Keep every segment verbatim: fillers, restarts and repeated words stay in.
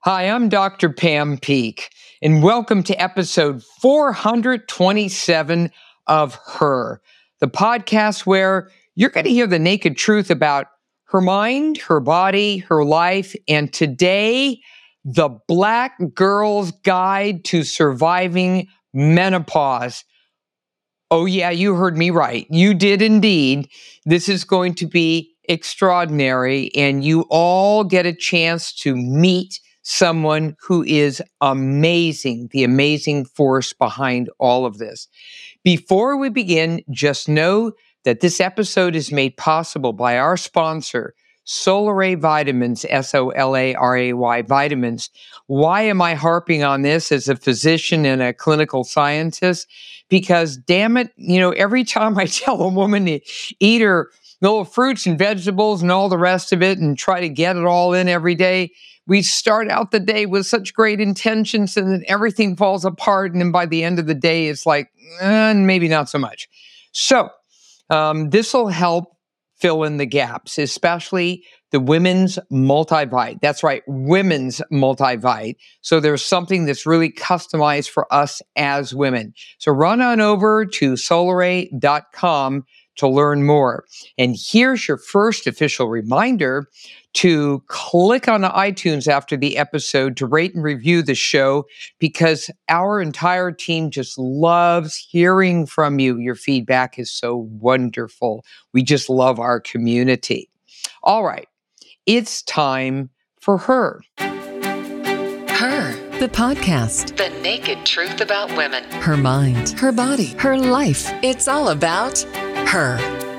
Hi, I'm Doctor Pam Peake, and welcome to episode four hundred twenty-seven of Her, the podcast where you're going to hear the naked truth about her mind, her body, her life, and today, the Black Girl's Guide to Surviving Menopause. Oh, yeah, you heard me right. You did indeed. This is going to be extraordinary, and you all get a chance to meet someone who is amazing, the amazing force behind all of this. Before we begin, just know that this episode is made possible by our sponsor, Solaray Vitamins, S O L A R A Y Vitamins. Why am I harping on this as a physician and a clinical scientist? Because damn it, you know, every time I tell a woman to eat her little fruits and vegetables and all the rest of it and try to get it all in every day, we start out the day with such great intentions and then everything falls apart. And then by the end of the day, it's like, eh, maybe not so much. So um, this will help fill in the gaps, especially the women's multivite. That's right, women's multivite. So there's something that's really customized for us as women. So run on over to solaray dot com to learn more. And here's your first official reminder to click on the iTunes after the episode to rate and review the show, because our entire team just loves hearing from you. Your feedback is so wonderful. We just love our community. All right, it's time for Her. Her, the podcast. The naked truth about women. Her mind, her body, her life. It's all about her.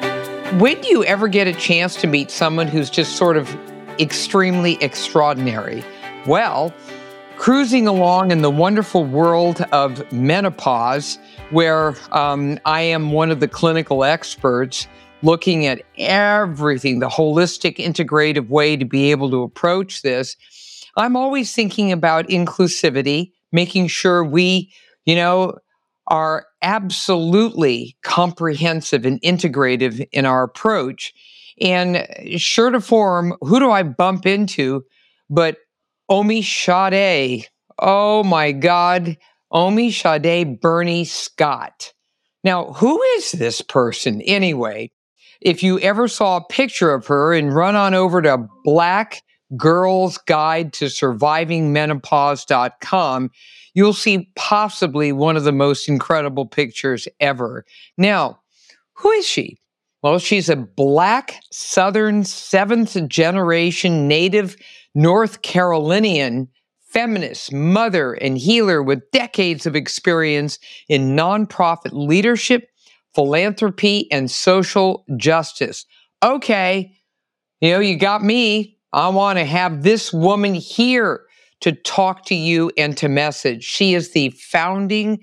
When do you ever get a chance to meet someone who's just sort of extremely extraordinary? Well, cruising along in the wonderful world of menopause, where um, I am one of the clinical experts looking at everything, the holistic, integrative way to be able to approach this, I'm always thinking about inclusivity, making sure we, you know, are absolutely comprehensive and integrative in our approach. And sure to form, who do I bump into but Omi Sade? Oh my God, Omi Sade Bernie Scott. Now, who is this person anyway? If you ever saw a picture of her and run on over to Black Girl's Guide to Surviving Menopause dot com, you'll see possibly one of the most incredible pictures ever. Now, who is she? Well, she's a Black Southern seventh generation native North Carolinian feminist, mother, and healer with decades of experience in nonprofit leadership, philanthropy, and social justice. Okay, you know, you got me. I want to have this woman here to talk to you and to message. She is the founding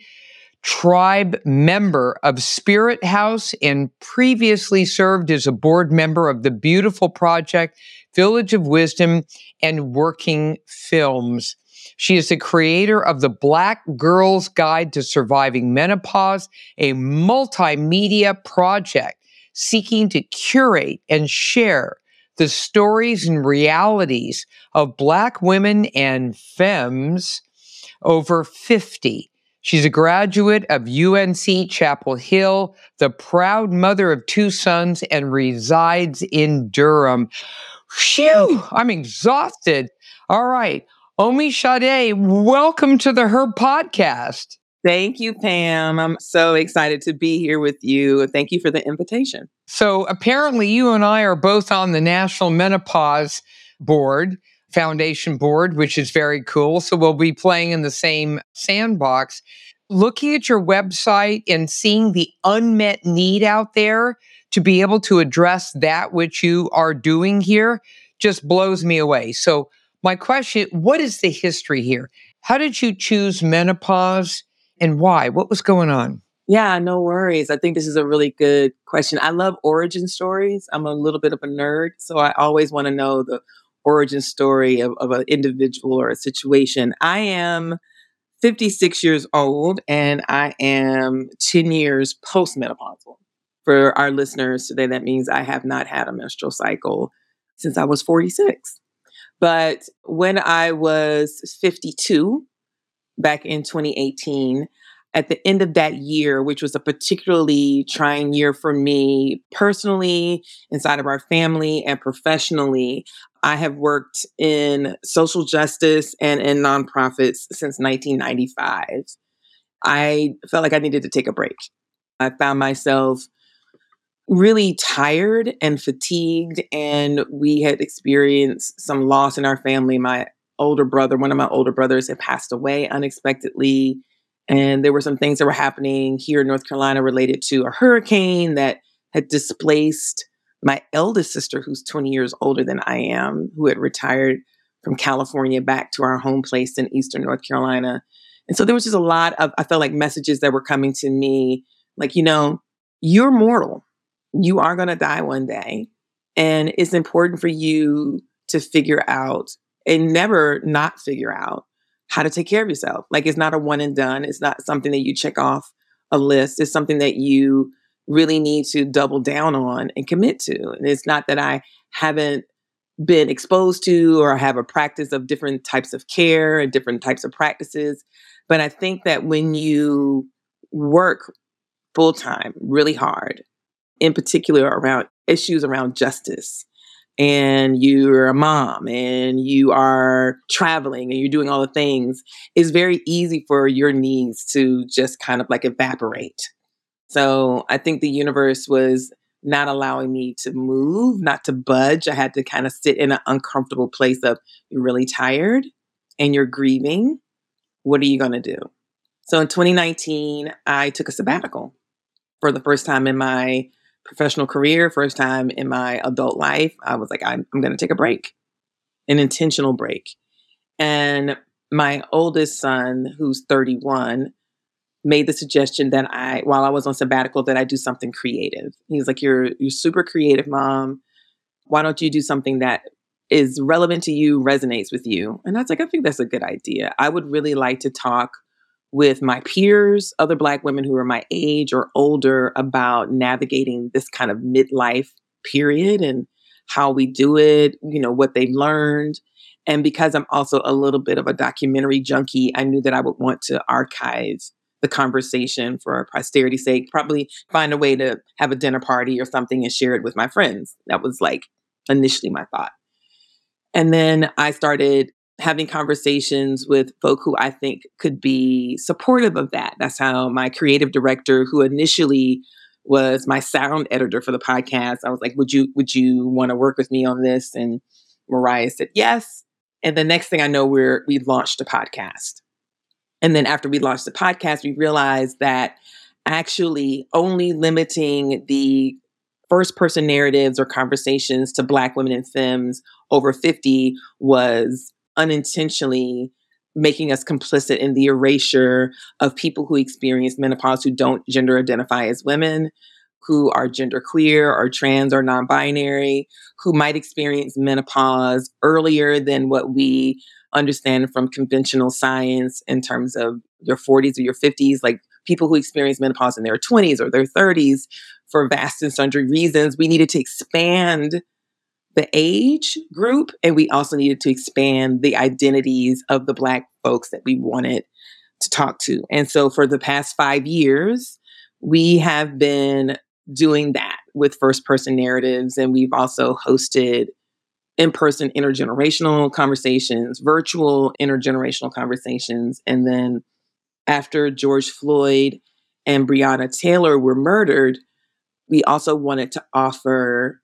tribe member of Spirit House and previously served as a board member of the beautiful project Village of Wisdom and Working Films. She is the creator of the Black Girl's Guide to Surviving Menopause, a multimedia project seeking to curate and share the stories and realities of Black women and femmes over fifty. She's a graduate of U N C Chapel Hill, the proud mother of two sons, and resides in Durham. Phew, I'm exhausted. All right. Omi Sade, welcome to the Her podcast. Thank you, Pam. I'm so excited to be here with you. Thank you for the invitation. So apparently you and I are both on the National Menopause Board, Foundation Board, which is very cool. So we'll be playing in the same sandbox. Looking at your website and seeing the unmet need out there to be able to address that which you are doing here just blows me away. So my question, what is the history here? How did you choose menopause and why? What was going on? Yeah, no worries. I think this is a really good question. I love origin stories. I'm a little bit of a nerd, so I always want to know the origin story of, of an individual or a situation. I am fifty-six years old and I am ten years postmenopausal. For our listeners today, that means I have not had a menstrual cycle since I was forty-six. But when I was fifty-two, back in twenty eighteen, at the end of that year, which was a particularly trying year for me personally, inside of our family, and professionally, I have worked in social justice and in nonprofits since nineteen ninety-five. I felt like I needed to take a break. I found myself really tired and fatigued, and we had experienced some loss in our family. My older brother, one of my older brothers, had passed away unexpectedly. And there were some things that were happening here in North Carolina related to a hurricane that had displaced my eldest sister, who's twenty years older than I am, who had retired from California back to our home place in Eastern North Carolina. And so there was just a lot of, I felt like, messages that were coming to me, like, you know, you're mortal. You are going to die one day. And it's important for you to figure out and never not figure out how to take care of yourself. Like, it's not a one and done. It's not something that you check off a list. It's something that you really need to double down on and commit to. And it's not that I haven't been exposed to or have a practice of different types of care and different types of practices. But I think that when you work full time, really hard, in particular around issues around justice, and you're a mom and you are traveling and you're doing all the things, it's very easy for your needs to just kind of like evaporate. So I think the universe was not allowing me to move, not to budge. I had to kind of sit in an uncomfortable place of, you're really tired and you're grieving. What are you going to do? So in twenty nineteen, I took a sabbatical for the first time in my professional career, first time in my adult life. I was like, I'm, I'm going to take a break, an intentional break. And my oldest son, who's thirty-one, made the suggestion that I, while I was on sabbatical, that I do something creative. He's like, you're, you're super creative, Mom. Why don't you do something that is relevant to you, resonates with you? And I was like, I think that's a good idea. I would really like to talk with my peers, other Black women who are my age or older, about navigating this kind of midlife period and how we do it, you know, what they've learned. And because I'm also a little bit of a documentary junkie, I knew that I would want to archive the conversation for posterity's sake, probably find a way to have a dinner party or something and share it with my friends. That was like initially my thought. And then I started having conversations with folk who I think could be supportive of that. That's how my creative director, who initially was my sound editor for the podcast, I was like, would you, would you want to work with me on this? And Mariah said yes. And the next thing I know, we're, we launched a podcast. And then after we launched the podcast, we realized that actually only limiting the first person narratives or conversations to Black women and femmes over fifty was unintentionally making us complicit in the erasure of people who experience menopause who don't gender identify as women, who are genderqueer or trans or non-binary, who might experience menopause earlier than what we understand from conventional science in terms of your forties or your fifties, like people who experience menopause in their twenties or their thirties for vast and sundry reasons. We needed to expand the age group, and we also needed to expand the identities of the Black folks that we wanted to talk to. And so for the past five years, we have been doing that with first person narratives. And we've also hosted in-person intergenerational conversations, virtual intergenerational conversations. And then after George Floyd and Breonna Taylor were murdered, we also wanted to offer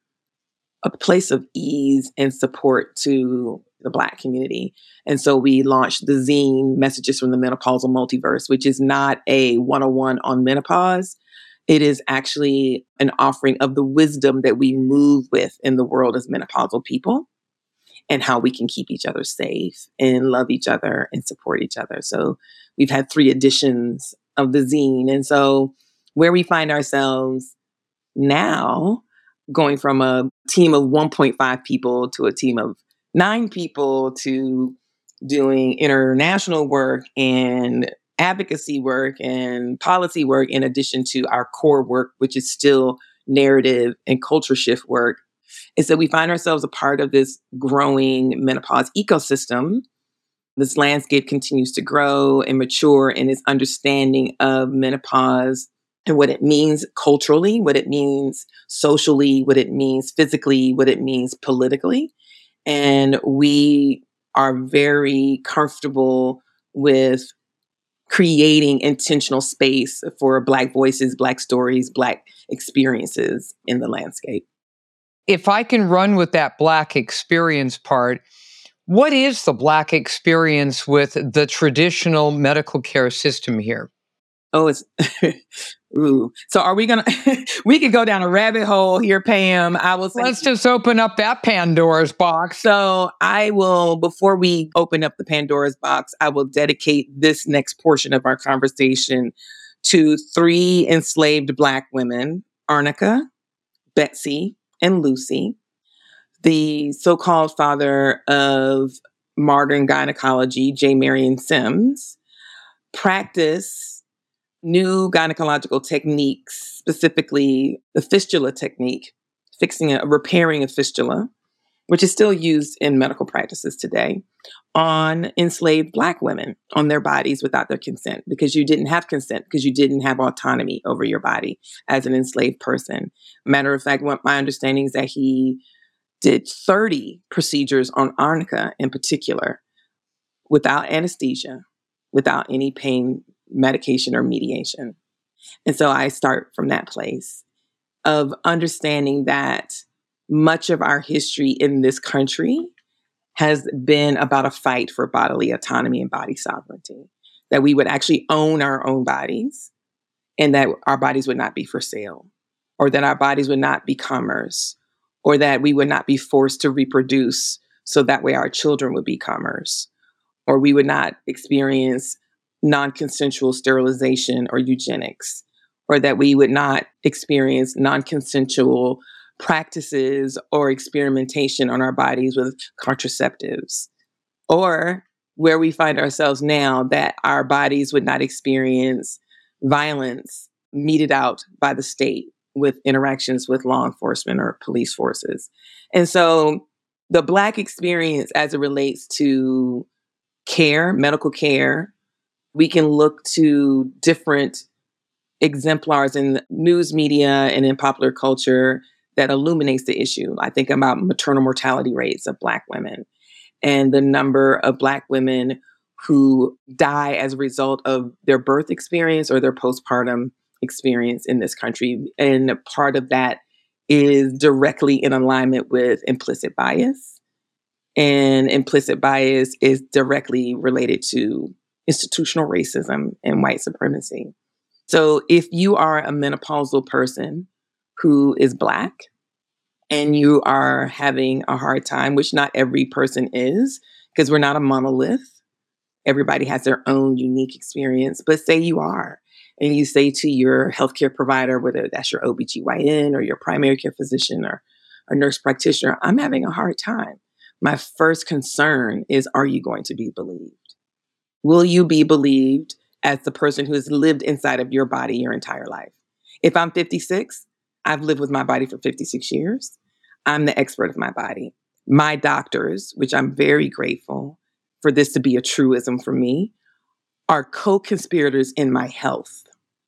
a place of ease and support to the Black community. And so we launched the zine Messages from the Menopausal Multiverse, which is not a one oh one on menopause. It is actually an offering of the wisdom that we move with in the world as menopausal people and how we can keep each other safe and love each other and support each other. So we've had three editions of the zine. And so where we find ourselves now, going from a team of one point five people to a team of nine people to doing international work and advocacy work and policy work, in addition to our core work, which is still narrative and culture shift work, is that we find ourselves a part of this growing menopause ecosystem. This landscape continues to grow and mature in its understanding of menopause and what it means culturally, what it means socially, what it means physically, what it means politically. And we are very comfortable with creating intentional space for Black voices, Black stories, Black experiences in the landscape. If I can run with that Black experience part, what is the Black experience with the traditional medical care system here? Oh, it's, ooh. So are we going to, we could go down a rabbit hole here, Pam. I will say. Let's just open up that Pandora's box. So I will, before we open up the Pandora's box, I will dedicate this next portion of our conversation to three enslaved Black women, Arnica, Betsy, and Lucy, the so-called father of modern gynecology, J. Marion Sims, practice new gynecological techniques, specifically the fistula technique, fixing a, repairing a fistula, which is still used in medical practices today, on enslaved Black women, on their bodies without their consent, because you didn't have consent, because you didn't have autonomy over your body as an enslaved person. Matter of fact, what my understanding is that he did thirty procedures on Arnica in particular, without anesthesia, without any pain medication or mediation. And so I start from that place of understanding that much of our history in this country has been about a fight for bodily autonomy and body sovereignty, that we would actually own our own bodies and that our bodies would not be for sale, or that our bodies would not be commerce, or that we would not be forced to reproduce so that way our children would be commerce, or we would not experience non-consensual sterilization or eugenics, or that we would not experience non-consensual practices or experimentation on our bodies with contraceptives, or where we find ourselves now, that our bodies would not experience violence meted out by the state with interactions with law enforcement or police forces. And so the Black experience as it relates to care, medical care, we can look to different exemplars in news media and in popular culture that illuminates the issue. I think about maternal mortality rates of Black women and the number of Black women who die as a result of their birth experience or their postpartum experience in this country. And part of that is directly in alignment with implicit bias. And implicit bias is directly related to institutional racism and white supremacy. So if you are a menopausal person who is Black and you are having a hard time, which not every person is, because we're not a monolith. Everybody has their own unique experience. But say you are, and you say to your healthcare provider, whether that's your O B G Y N or your primary care physician or a nurse practitioner, I'm having a hard time. My first concern is, are you going to be believed? Will you be believed as the person who has lived inside of your body your entire life? If I'm fifty-six, I've lived with my body for fifty-six years. I'm the expert of my body. My doctors, which I'm very grateful for this to be a truism for me, are co-conspirators in my health.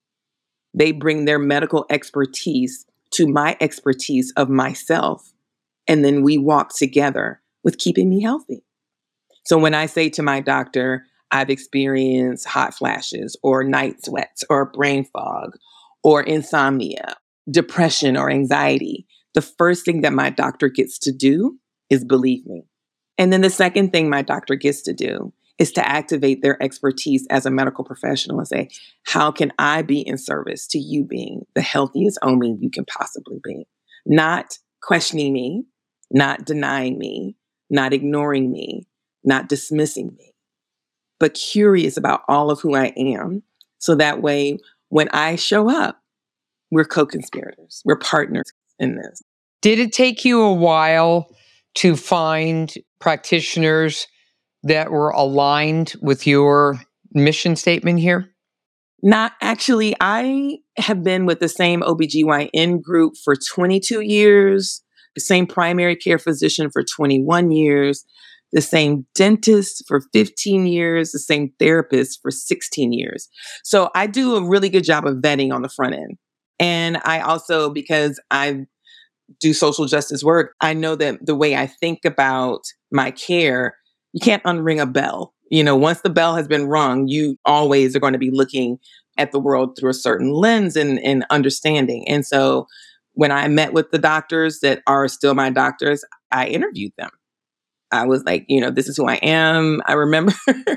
They bring their medical expertise to my expertise of myself, and then we walk together with keeping me healthy. So when I say to my doctor, I've experienced hot flashes or night sweats or brain fog or insomnia, depression or anxiety, the first thing that my doctor gets to do is believe me. And then the second thing my doctor gets to do is to activate their expertise as a medical professional and say, how can I be in service to you being the healthiest Omi you can possibly be? Not questioning me, not denying me, not ignoring me, not dismissing me, but curious about all of who I am. So that way, when I show up, we're co-conspirators. We're partners in this. Did it take you a while to find practitioners that were aligned with your mission statement here? Not actually. I have been with the same O B G Y N group for twenty-two years. the same primary care physician for twenty-one years, the same dentist for fifteen years, the same therapist for sixteen years. So I do a really good job of vetting on the front end. And I also, because I do social justice work, I know that the way I think about my care, you can't unring a bell. You know, once the bell has been rung, you always are going to be looking at the world through a certain lens and, and understanding. And so when I met with the doctors that are still my doctors, I interviewed them. I was like, you know, this is who I am. I remember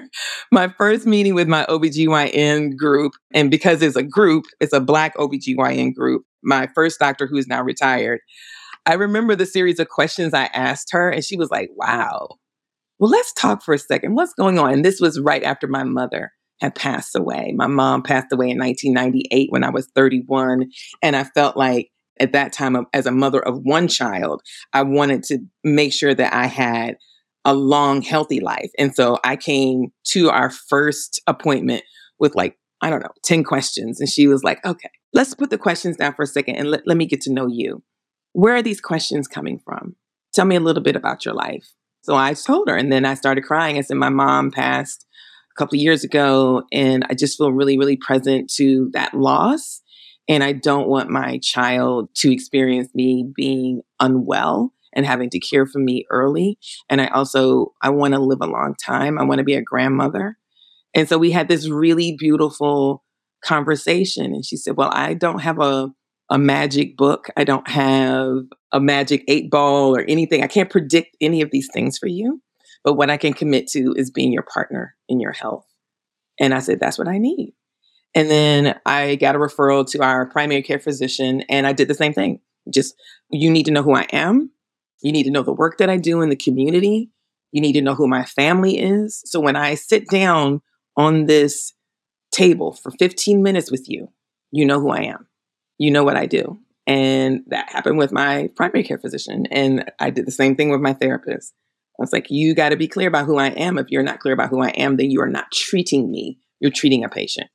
my first meeting with my O B G Y N group. And because it's a group, it's a Black O B G Y N group, my first doctor who is now retired, I remember the series of questions I asked her. And she was like, wow, well, let's talk for a second. What's going on? And this was right after my mother had passed away. My mom passed away in nineteen ninety-eight when I was thirty-one. And I felt like at that time, as a mother of one child, I wanted to make sure that I had a long, healthy life. And so I came to our first appointment with like, I don't know, ten questions. And she was like, okay, let's put the questions down for a second and let, let me get to know you. Where are these questions coming from? Tell me a little bit about your life. So I told her, and then I started crying. I said, my mom passed a couple of years ago, and I just feel really, really present to that loss. And I don't want my child to experience me being unwell and having to care for me early. And I also, I want to live a long time. I want to be a grandmother. And so we had this really beautiful conversation. And she said, well, I don't have a, a magic book. I don't have a magic eight ball or anything. I can't predict any of these things for you. But what I can commit to is being your partner in your health. And I said, that's what I need. And then I got a referral to our primary care physician, and I did the same thing. Just, you need to know who I am. You need to know the work that I do in the community. You need to know who my family is. So when I sit down on this table for fifteen minutes with you, you know who I am. You know what I do. And that happened with my primary care physician. And I did the same thing with my therapist. I was like, you got to be clear about who I am. If you're not clear about who I am, then you are not treating me. You're treating a patient.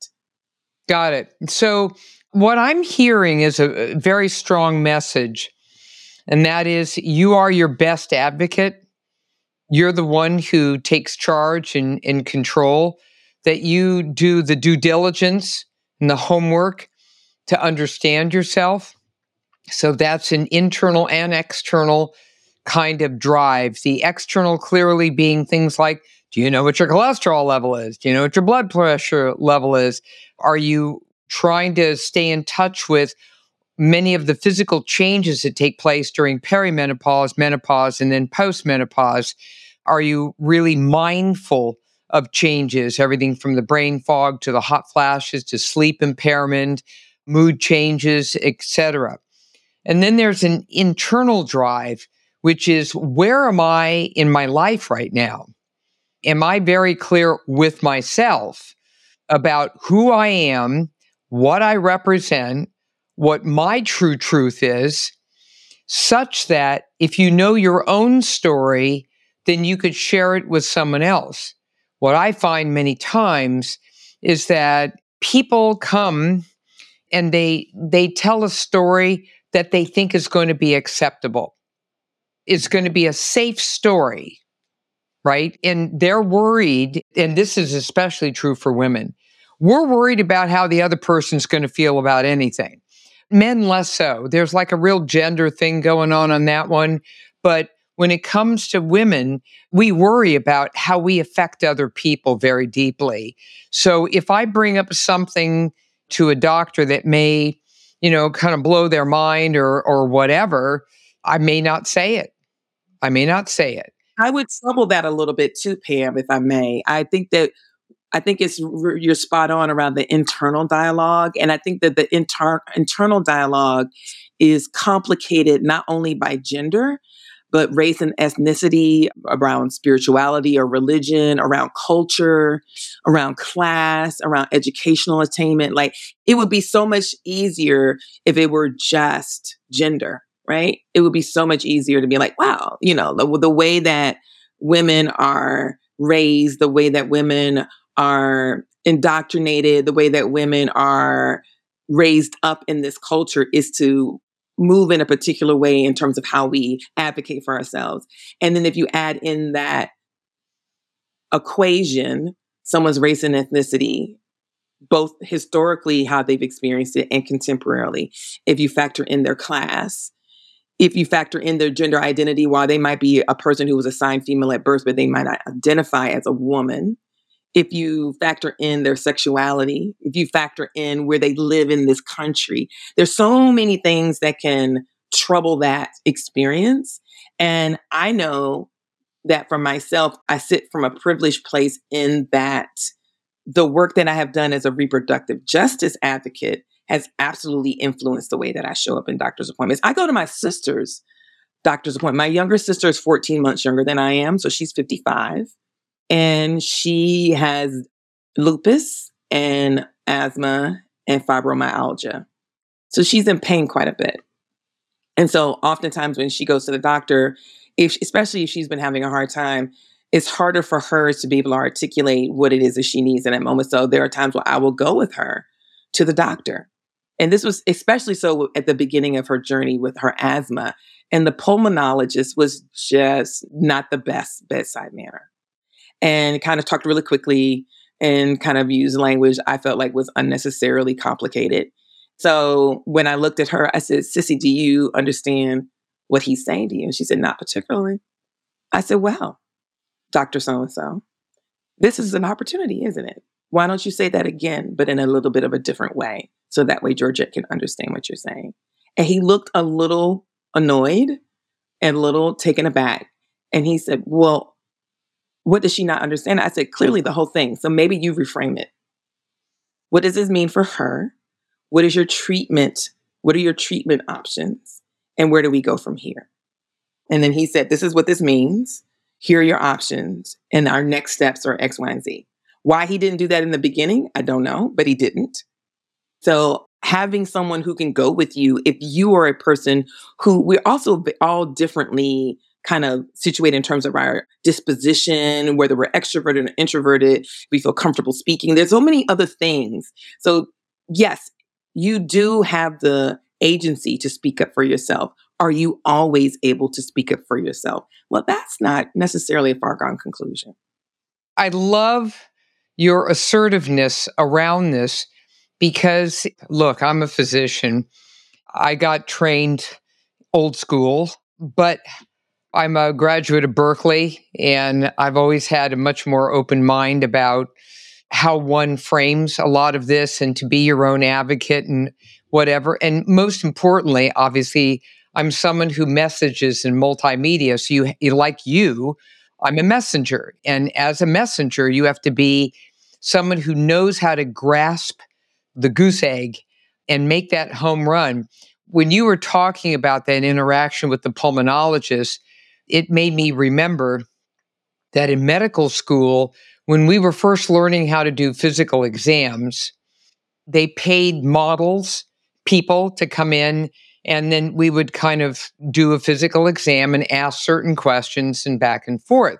Got it. So what I'm hearing is a very strong message, and that is you are your best advocate. You're the one who takes charge and, and control, that you do the due diligence and the homework to understand yourself. So that's an internal and external kind of drive. The external clearly being things like, do you know what your cholesterol level is? Do you know what your blood pressure level is? Are you trying to stay in touch with many of the physical changes that take place during perimenopause, menopause, and then postmenopause? Are you really mindful of changes, everything from the brain fog to the hot flashes to sleep impairment, mood changes, et cetera? And then there's an internal drive, which is, where am I in my life right now? Am I very clear with myself about who I am, what I represent, what my true truth is, such that if you know your own story, then you could share it with someone else? What I find many times is that people come and they they tell a story that they think is going to be acceptable. It's going to be a safe story, right? And they're worried, and this is especially true for women. We're worried about how the other person's going to feel about anything. Men less so. There's like a real gender thing going on on that one. But when it comes to women, we worry about how we affect other people very deeply. So if I bring up something to a doctor that may, you know, kind of blow their mind or or whatever, I may not say it. I may not say it. I would trouble that a little bit too, Pam, if I may. I think that I think it's you're spot on around the internal dialogue, and I think that the inter- internal dialogue is complicated not only by gender, but race and ethnicity, around spirituality or religion, around culture, around class, around educational attainment. Like, it would be so much easier if it were just gender, right? It would be so much easier to be like, wow, you know, the, the way that women are raised, the way that women are indoctrinated, the way that women are raised up in this culture is to move in a particular way in terms of how we advocate for ourselves. And then if you add in that equation, someone's race and ethnicity, both historically, how they've experienced it, and contemporarily, if you factor in their class, if you factor in their gender identity, while they might be a person who was assigned female at birth, but they might not identify as a woman, if you factor in their sexuality, if you factor in where they live in this country, there's so many things that can trouble that experience. And I know that for myself, I sit from a privileged place in that the work that I have done as a reproductive justice advocate has absolutely influenced the way that I show up in doctor's appointments. I go to my sister's doctor's appointment. My younger sister is fourteen months younger than I am, so she's fifty-five. And she has lupus and asthma and fibromyalgia. So she's in pain quite a bit. And so oftentimes when she goes to the doctor, if especially if she's been having a hard time, it's harder for her to be able to articulate what it is that she needs in that moment. So there are times where I will go with her to the doctor. And this was especially so at the beginning of her journey with her asthma. And the pulmonologist was just not the best bedside manner, and kind of talked really quickly and kind of used language I felt like was unnecessarily complicated. So when I looked at her, I said, "Sissy, do you understand what he's saying to you?" And she said, "Not particularly." I said, "Well, Doctor So-and-so, this is an opportunity, isn't it? Why don't you say that again, but in a little bit of a different way, so that way Georgette can understand what you're saying?" And he looked a little annoyed and a little taken aback. And he said, "Well, what does she not understand?" I said, "Clearly the whole thing. So maybe you reframe it. What does this mean for her? What is your treatment? What are your treatment options? And where do we go from here?" And then he said, "This is what this means. Here are your options. And our next steps are X, Y, and Z." Why he didn't do that in the beginning, I don't know, but he didn't. So having someone who can go with you, if you are a person who we're also all differently kind of situated in terms of our disposition, whether we're extroverted or introverted, we feel comfortable speaking. There's so many other things. So yes, you do have the agency to speak up for yourself. Are you always able to speak up for yourself? Well, that's not necessarily a far gone conclusion. I love your assertiveness around this because, look, I'm a physician. I got trained old school, but I'm a graduate of Berkeley, and I've always had a much more open mind about how one frames a lot of this and to be your own advocate and whatever. And most importantly, obviously, I'm someone who messages in multimedia. So you, you like you, I'm a messenger. And as a messenger, you have to be someone who knows how to grasp the goose egg and make that home run. When you were talking about that interaction with the pulmonologist, it made me remember that in medical school, when we were first learning how to do physical exams, they paid models, people to come in, and then we would kind of do a physical exam and ask certain questions and back and forth.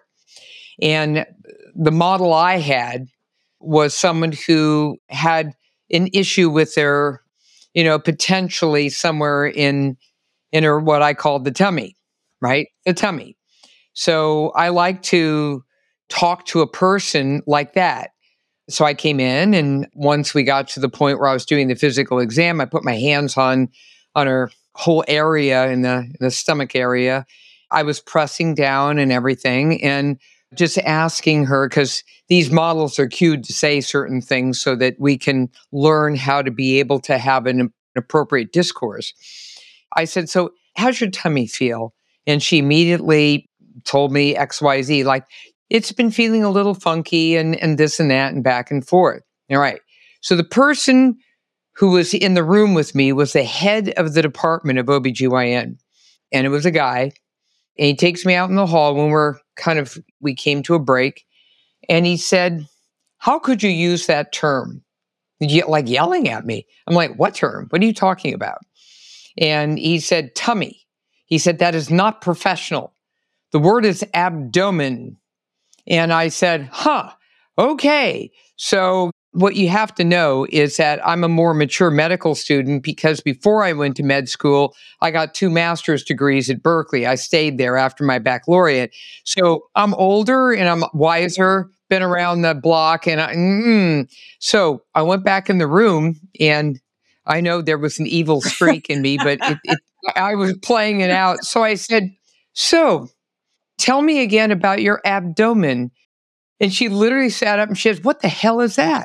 And the model I had was someone who had an issue with their, you know, potentially somewhere in, in her, what I called the tummy, right? The tummy. So I like to talk to a person like that. So I came in, and once we got to the point where I was doing the physical exam, I put my hands on, on her whole area in the, in the stomach area. I was pressing down and everything and just asking her, because these models are cued to say certain things so that we can learn how to be able to have an, an appropriate discourse. I said, "So how's your tummy feel?" And she immediately told me X, Y, Z, like, "It's been feeling a little funky and, and this and that and back and forth." All right. So the person who was in the room with me was the head of the department of O B G Y N. And it was a guy. And he takes me out in the hall when we're kind of, we came to a break. And he said, "How could you use that term?" Ye- like yelling at me. I'm like, "What term? What are you talking about?" And he said, "Tummy." He said, "That is not professional. The word is abdomen." And I said, "Huh, okay." So what you have to know is that I'm a more mature medical student because before I went to med school, I got two master's degrees at Berkeley. I stayed there after my baccalaureate. So I'm older and I'm wiser, been around the block. And I, mm. so I went back in the room, and I know there was an evil streak in me, but it, it, I was playing it out. So I said, so tell me again about your abdomen. And she literally sat up and she says, what the hell is that?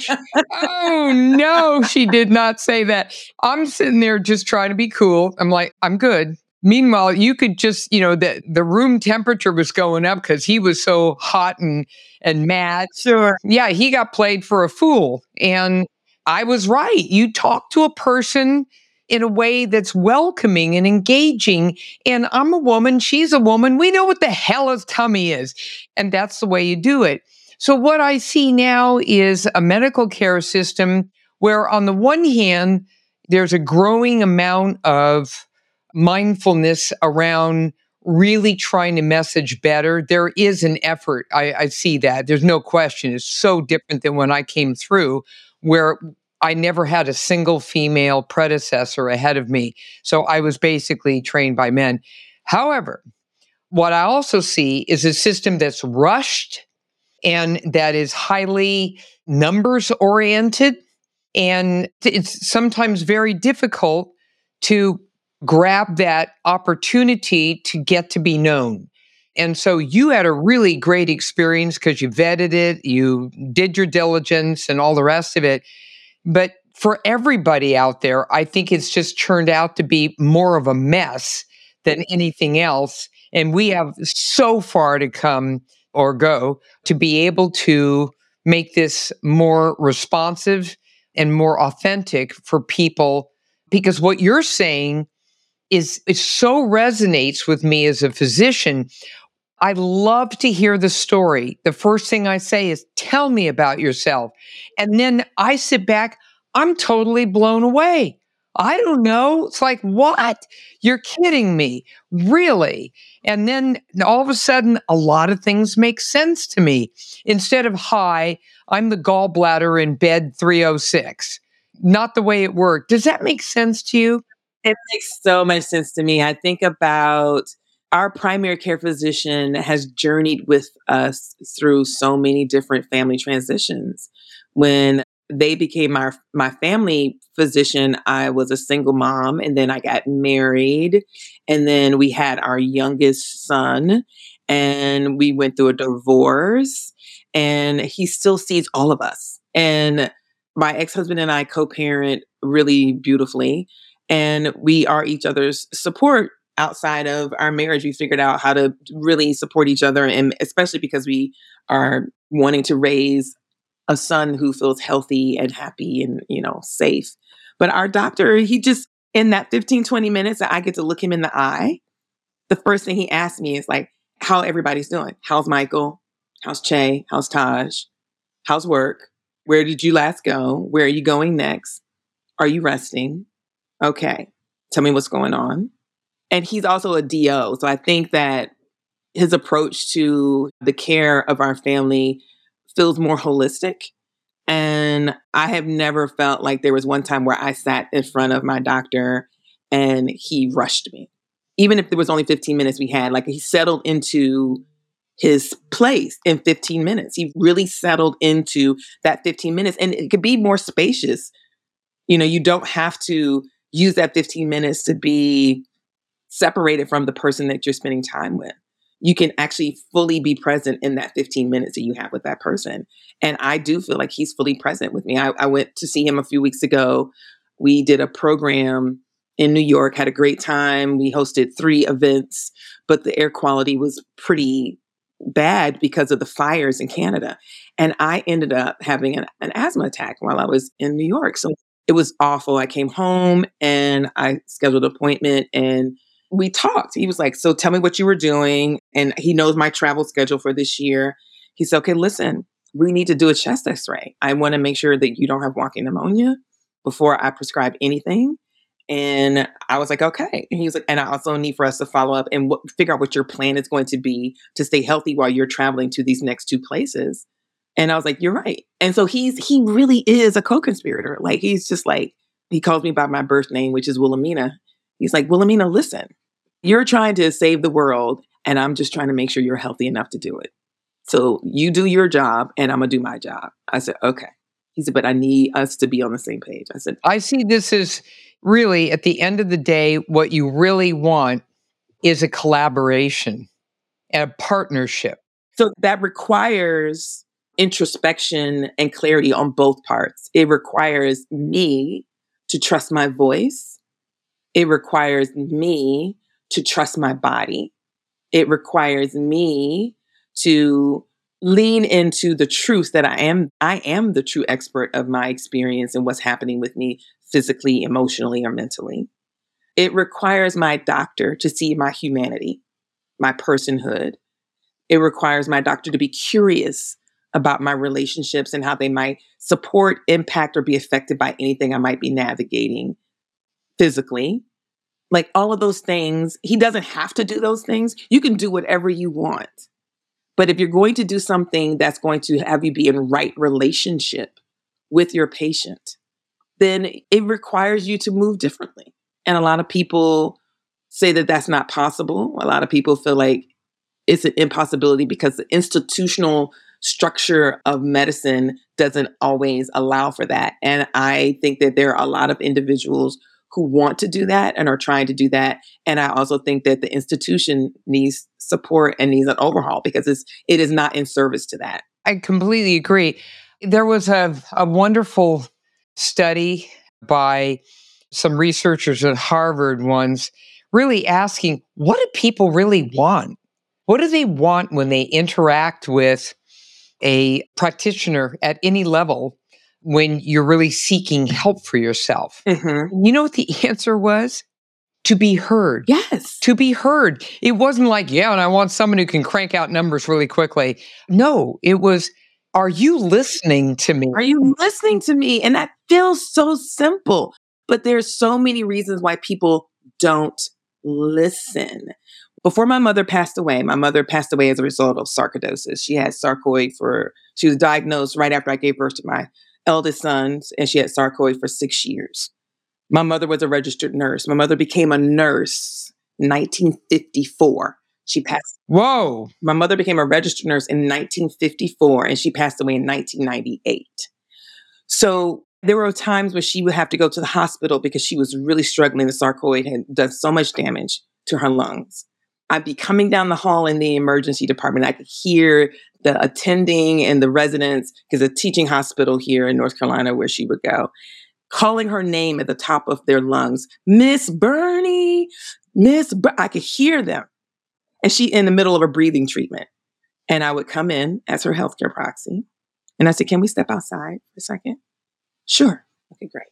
Oh, no, she did not say that. I'm sitting there just trying to be cool. I'm like, I'm good. Meanwhile, you could just, you know, the, the room temperature was going up because he was so hot and, and mad. Sure. Yeah, he got played for a fool. And I was right. You talk to a person in a way that's welcoming and engaging. And I'm a woman, she's a woman. We know what the hell a tummy is. And that's the way you do it. So what I see now is a medical care system where, on the one hand, there's a growing amount of mindfulness around really trying to message better. There is an effort. I, I see that. There's no question. It's so different than when I came through, where I never had a single female predecessor ahead of me. So I was basically trained by men. However, what I also see is a system that's rushed and that is highly numbers oriented. And it's sometimes very difficult to grab that opportunity to get to be known. And so you had a really great experience because you vetted it, you did your diligence and all the rest of it. But for everybody out there, I think it's just turned out to be more of a mess than anything else. And we have so far to come or go to be able to make this more responsive and more authentic for people. Because what you're saying is, it so resonates with me as a physician. I love to hear the story. The first thing I say is, tell me about yourself. And then I sit back, I'm totally blown away. I don't know. It's like, what? You're kidding me. Really? And then all of a sudden, a lot of things make sense to me. Instead of, hi, I'm the gallbladder in bed three oh six. Not the way it worked. Does that make sense to you? It makes so much sense to me. I think about our primary care physician has journeyed with us through so many different family transitions. When they became my my family physician, I was a single mom, and then I got married, and then we had our youngest son, and we went through a divorce, and he still sees all of us. And my ex-husband and I co-parent really beautifully, and we are each other's support outside of our marriage. We figured out how to really support each other, and especially because we are wanting to raise a son who feels healthy and happy and, you know, safe. But our doctor, he just, in that fifteen, twenty minutes that I get to look him in the eye, the first thing he asked me is like, how everybody's doing. How's Michael? How's Che? How's Taj? How's work? Where did you last go? Where are you going next? Are you resting? Okay. Tell me what's going on. And he's also a D O. So I think that his approach to the care of our family feels more holistic. And I have never felt like there was one time where I sat in front of my doctor and he rushed me. Even if there was only fifteen minutes we had, like, he settled into his place in fifteen minutes. He really settled into that fifteen minutes, and it could be more spacious. You know, you don't have to use that fifteen minutes to be separated from the person that you're spending time with. You can actually fully be present in that fifteen minutes that you have with that person. And I do feel like he's fully present with me. I, I went to see him a few weeks ago. We did a program in New York, had a great time. We hosted three events, but the air quality was pretty bad because of the fires in Canada. And I ended up having an, an asthma attack while I was in New York. So it was awful. I came home and I scheduled an appointment, and we talked. He was like, so tell me what you were doing. And he knows my travel schedule for this year. He said, okay, listen, we need to do a chest x-ray. I want to make sure that you don't have walking pneumonia before I prescribe anything. And I was like, okay. And he was like, and I also need for us to follow up and w- figure out what your plan is going to be to stay healthy while you're traveling to these next two places. And I was like, you're right. And so he's, he really is a co-conspirator. Like, he's just like, he calls me by my birth name, which is Wilhelmina. He's like, Wilhelmina, listen, you're trying to save the world, and I'm just trying to make sure you're healthy enough to do it. So you do your job, and I'm going to do my job. I said, okay. He said, but I need us to be on the same page. I said, I see this as really, at the end of the day, what you really want is a collaboration and a partnership. So that requires introspection and clarity on both parts. It requires me to trust my voice. It requires me to trust my body. It requires me to lean into the truth that I am, I am the true expert of my experience and what's happening with me physically, emotionally, or mentally. It requires my doctor to see my humanity, my personhood. It requires my doctor to be curious about my relationships and how they might support, impact, or be affected by anything I might be navigating physically. Like all of those things, he doesn't have to do those things. You can do whatever you want. But if you're going to do something that's going to have you be in right relationship with your patient, then it requires you to move differently. And a lot of people say that that's not possible. A lot of people feel like it's an impossibility because the institutional structure of medicine doesn't always allow for that. And I think that there are a lot of individuals who want to do that and are trying to do that. And I also think that the institution needs support and needs an overhaul because it's, it is not in service to that. I completely agree. There was a, a wonderful study by some researchers at Harvard once really asking, what do people really want? What do they want when they interact with a practitioner at any level when you're really seeking help for yourself? Mm-hmm. You know what the answer was? To be heard. Yes. To be heard. It wasn't like, yeah, and I want someone who can crank out numbers really quickly. No, it was, are you listening to me? Are you listening to me? And that feels so simple, but there's so many reasons why people don't listen. Before my mother passed away, my mother passed away as a result of sarcoidosis. She had sarcoid for, she was diagnosed right after I gave birth to my eldest sons, and she had sarcoid for six years. My mother was a registered nurse. My mother became a nurse in nineteen fifty-four. She passed. Whoa. My mother became a registered nurse in nineteen fifty-four, and she passed away in nineteen ninety-eight. So there were times where she would have to go to the hospital because she was really struggling. The sarcoid had done so much damage to her lungs. I'd be coming down the hall in the emergency department. I could hear the attending and the residents, because a teaching hospital here in North Carolina where she would go, calling her name at the top of their lungs, Miss Bernie, Miss Ber-. I could hear them. And she in the middle of a breathing treatment. And I would come in as her healthcare proxy. And I said, can we step outside for a second? Sure. Okay, great.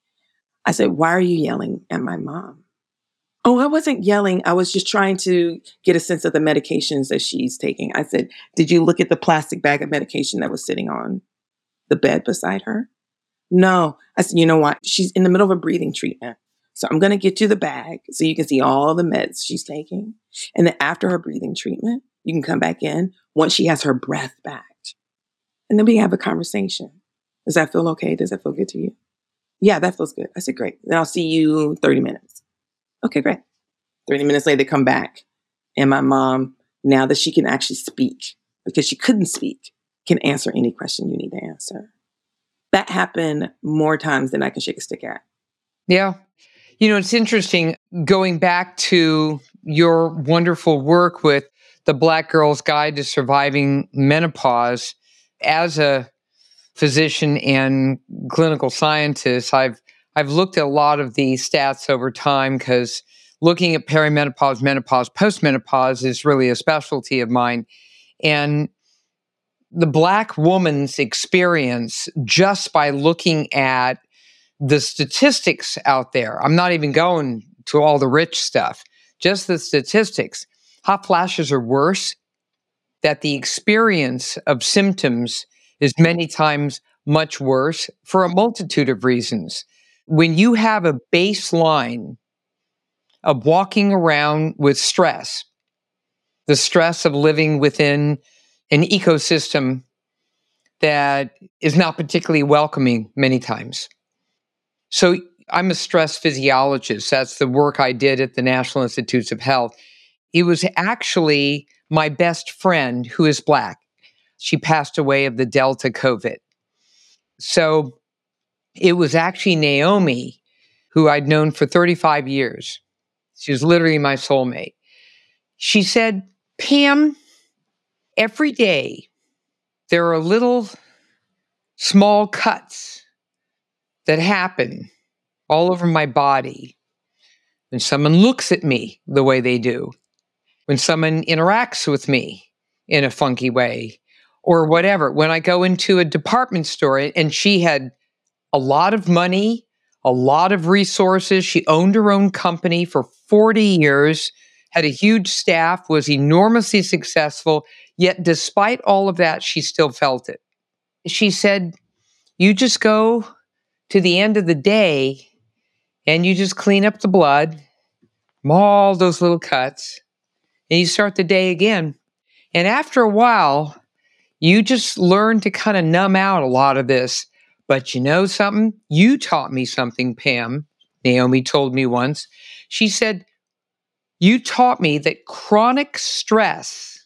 I said, why are you yelling at my mom? Oh, I wasn't yelling. I was just trying to get a sense of the medications that she's taking. I said, did you look at the plastic bag of medication that was sitting on the bed beside her? No. I said, you know what? She's in the middle of a breathing treatment. So I'm going to get you the bag so you can see all the meds she's taking. And then after her breathing treatment, you can come back in once she has her breath back. And then we have a conversation. Does that feel okay? Does that feel good to you? Yeah, that feels good. I said, great. Then I'll see you in thirty minutes. Okay, great. thirty minutes later, they come back. And my mom, now that she can actually speak, because she couldn't speak, can answer any question you need to answer. That happened more times than I can shake a stick at. Yeah. You know, it's interesting going back to your wonderful work with the Black Girl's Guide to Surviving Menopause. As a physician and clinical scientist, I've I've looked at a lot of the stats over time because looking at perimenopause, menopause, postmenopause is really a specialty of mine. And the Black woman's experience, just by looking at the statistics out there, I'm not even going to all the rich stuff, just the statistics. Hot flashes are worse, that the experience of symptoms is many times much worse for a multitude of reasons. When you have a baseline of walking around with stress, the stress of living within an ecosystem that is not particularly welcoming many times. So I'm a stress physiologist. That's the work I did at the National Institutes of Health. It was actually my best friend who is Black. She passed away of the Delta COVID. So it was actually Naomi, who I'd known for thirty-five years. She was literally my soulmate. She said, Pam, every day there are little small cuts that happen all over my body when someone looks at me the way they do, when someone interacts with me in a funky way, or whatever. When I go into a department store, and she had a lot of money, a lot of resources. She owned her own company for forty years, had a huge staff, was enormously successful. Yet despite all of that, she still felt it. She said, you just go to the end of the day and you just clean up the blood from all those little cuts, and you start the day again. And after a while, you just learn to kind of numb out a lot of this. But you know something? You taught me something, Pam. Naomi told me once. She said, you taught me that chronic stress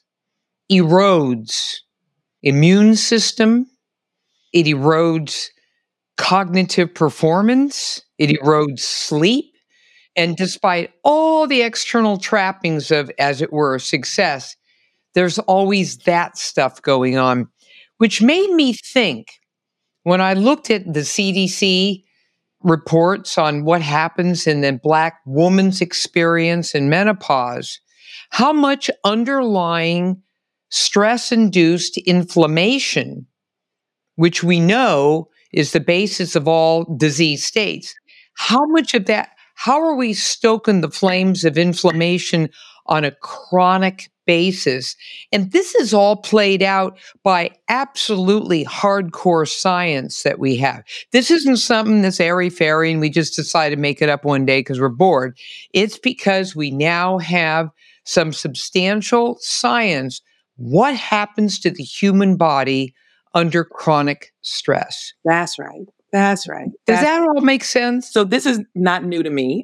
erodes immune system. It erodes cognitive performance. It erodes sleep. And despite all the external trappings of, as it were, success, there's always that stuff going on, which made me think, when I looked at the C D C reports on what happens in the Black woman's experience in menopause, how much underlying stress-induced inflammation, which we know is the basis of all disease states, how much of that, how are we stoking the flames of inflammation on a chronic basis? And this is all played out by absolutely hardcore science that we have. This isn't something that's airy-fairy and we just decide to make it up one day because we're bored. It's because we now have some substantial science. What happens to the human body under chronic stress? That's right. That's right. Does That's that all make sense? So this is not new to me.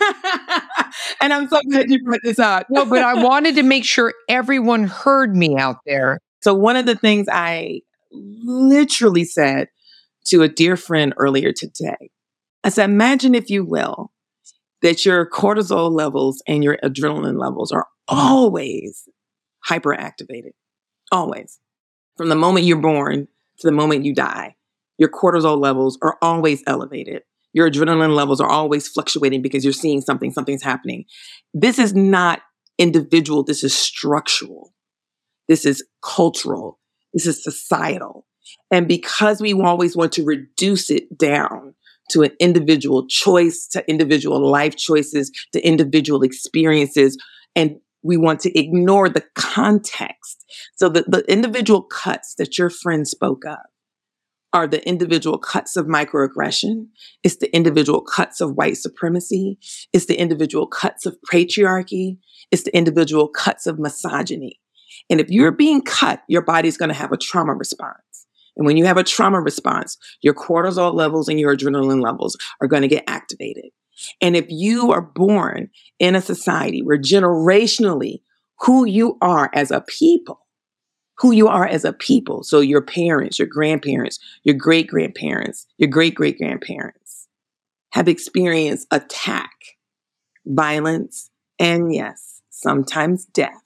And I'm so glad you brought this up. No, but I wanted to make sure everyone heard me out there. So one of the things I literally said to a dear friend earlier today, I said, imagine, if you will, that your cortisol levels and your adrenaline levels are always hyperactivated. Always. From the moment you're born to the moment you die, your cortisol levels are always elevated. Your adrenaline levels are always fluctuating because you're seeing something, something's happening. This is not individual. This is structural. This is cultural. This is societal. And because we always want to reduce it down to an individual choice, to individual life choices, to individual experiences, and we want to ignore the context. So the, the individual cuts that your friend spoke of are the individual cuts of microaggression. It's the individual cuts of white supremacy. It's the individual cuts of patriarchy. It's the individual cuts of misogyny. And if you're being cut, your body's going to have a trauma response. And when you have a trauma response, your cortisol levels and your adrenaline levels are going to get activated. And if you are born in a society where generationally who you are as a people, who you are as a people, so your parents, your grandparents, your great-grandparents, your great-great-grandparents have experienced attack, violence, and yes, sometimes death,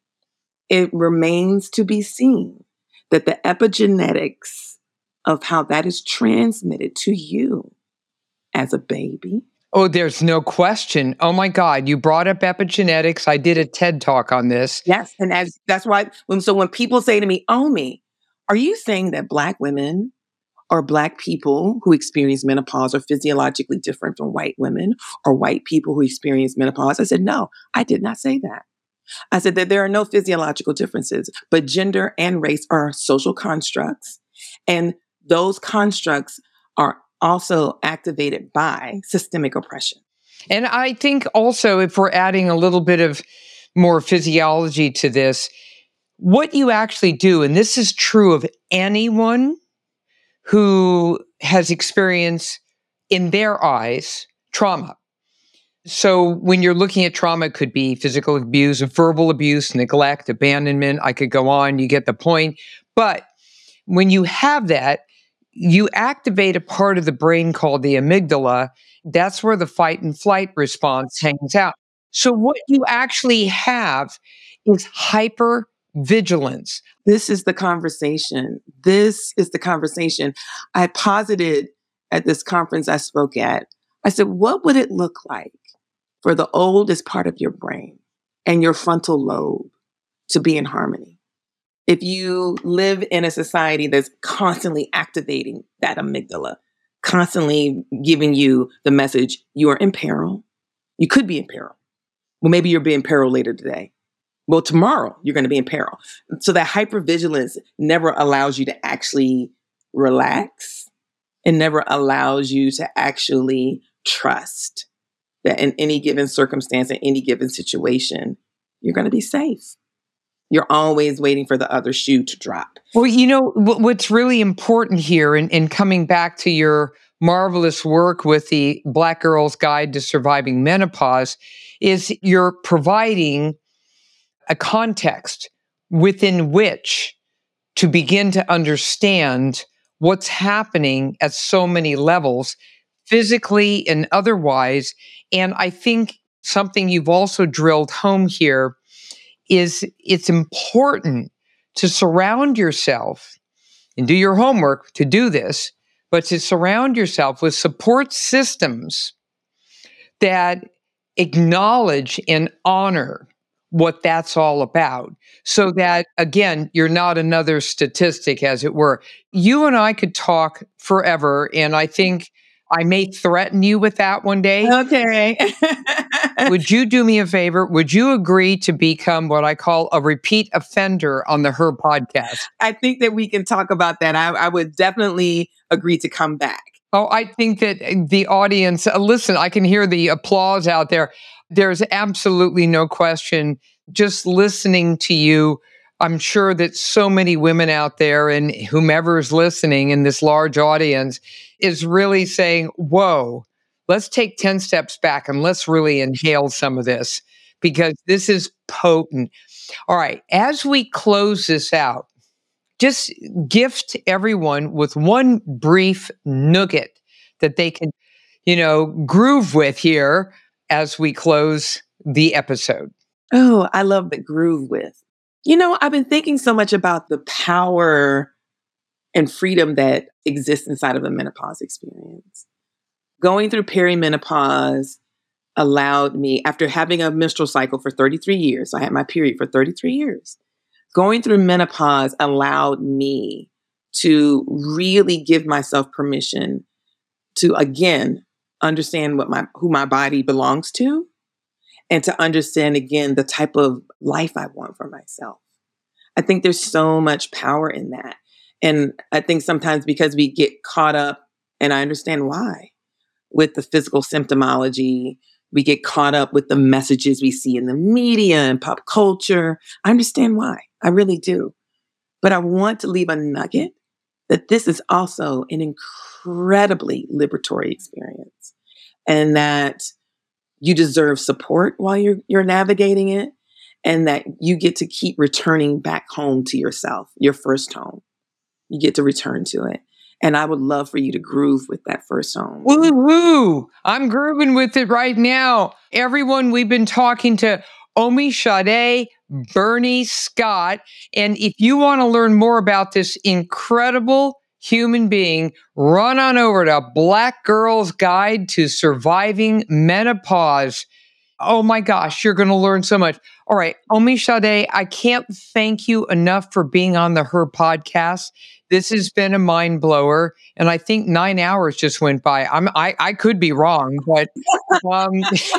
it remains to be seen that the epigenetics of how that is transmitted to you as a baby. Oh, there's no question. Oh my God, you brought up epigenetics. I did a TED talk on this. Yes, and as that's why. When, so when people say to me, "Omi, are you saying that Black women or Black people who experience menopause are physiologically different from white women or white people who experience menopause?" I said, "No, I did not say that. I said that there are no physiological differences, but gender and race are social constructs, and those constructs are also activated by systemic oppression." And I think also, if we're adding a little bit of more physiology to this, what you actually do, and this is true of anyone who has experienced, in their eyes, trauma. So when you're looking at trauma, it could be physical abuse, verbal abuse, neglect, abandonment. I could go on, you get the point. But when you have that, you activate a part of the brain called the amygdala. That's where the fight and flight response hangs out. So what you actually have is hypervigilance. This is the conversation. This is the conversation. I posited at this conference I spoke at, I said, what would it look like for the oldest part of your brain and your frontal lobe to be in harmony? If you live in a society that's constantly activating that amygdala, constantly giving you the message, you are in peril. You could be in peril. Well, maybe you'll be in peril later today. Well, tomorrow you're going to be in peril. So that hypervigilance never allows you to actually relax. It never allows you to actually trust that in any given circumstance, in any given situation, you're going to be safe. You're always waiting for the other shoe to drop. Well, you know, what's really important here, and in, in coming back to your marvelous work with the Black Girl's Guide to Surviving Menopause, is you're providing a context within which to begin to understand what's happening at so many levels, physically and otherwise. And I think something you've also drilled home here is it's important to surround yourself and do your homework to do this, but to surround yourself with support systems that acknowledge and honor what that's all about, so that, again, you're not another statistic, as it were. You and I could talk forever, and I think I may threaten you with that one day. Okay. Would you do me a favor? Would you agree to become what I call a repeat offender on the Her podcast? I think that we can talk about that. I, I would definitely agree to come back. Oh, I think that the audience, uh, listen, I can hear the applause out there. There's absolutely no question. Just listening to you, I'm sure that so many women out there and whomever is listening in this large audience is really saying, whoa, let's take ten steps back and let's really inhale some of this, because this is potent. All right, as we close this out, just gift everyone with one brief nugget that they can, you know, groove with here as we close the episode. Oh, I love the groove with. You know, I've been thinking so much about the power and freedom that exists inside of a menopause experience. Going through perimenopause allowed me, after having a menstrual cycle for thirty-three years, so I had my period for thirty-three years. Going through menopause allowed me to really give myself permission to, again, understand what my who my body belongs to, and to understand, again, the type of life I want for myself. I think there's so much power in that. And I think sometimes because we get caught up, and I understand why, with the physical symptomology, we get caught up with the messages we see in the media and pop culture. I understand why. I really do. But I want to leave a nugget that this is also an incredibly liberatory experience, and that you deserve support while you're you're navigating it, and that you get to keep returning back home to yourself, your first home. You get to return to it. And I would love for you to groove with that first home. Woo-hoo! I'm grooving with it right now. Everyone, we've been talking to Omi Sade, Bernie Scott. And if you want to learn more about this incredible human being, run on over to Black Girl's Guide to Surviving Menopause. Oh my gosh, you're going to learn so much. All right, Omi Sade, I can't thank you enough for being on the Her podcast. This has been a mind blower, and I think nine hours just went by. I'm, I, I could be wrong, but um,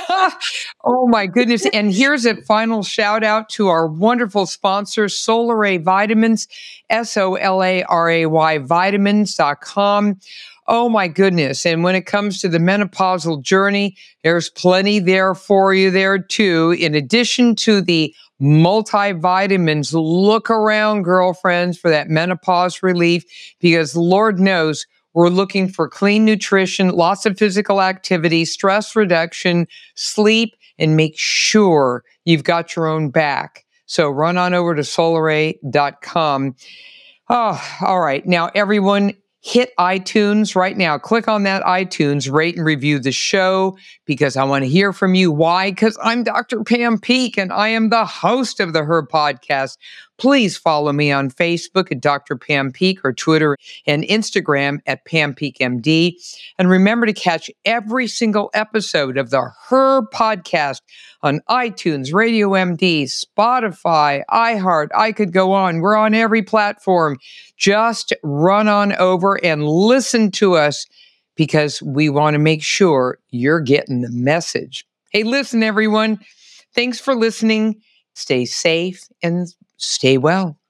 oh my goodness! And here's a final shout out to our wonderful sponsor, Solaray Vitamins, S O L A R A Y vitamins dot com. Oh my goodness. And when it comes to the menopausal journey, there's plenty there for you there too. In addition to into the multivitamins. Look around, girlfriends, for that menopause relief, because Lord knows we're looking for clean nutrition, lots of physical activity, stress reduction, sleep, and make sure you've got your own back. So run on over to Solaray dot com. Oh, all right. Now, everyone, hit iTunes right now. Click on that iTunes, rate and review the show, because I want to hear from you. Why? Because I'm Doctor Pam Peeke, and I am the host of the Her Podcast. Please follow me on Facebook at Doctor Pam Peeke, or Twitter and Instagram at Pam Peeke M D. And remember to catch every single episode of the Her Podcast on iTunes, Radio M D, Spotify, iHeart. I could go on. We're on every platform. Just run on over and listen to us, because we want to make sure you're getting the message. Hey, listen, everyone. Thanks for listening. Stay safe and stay well.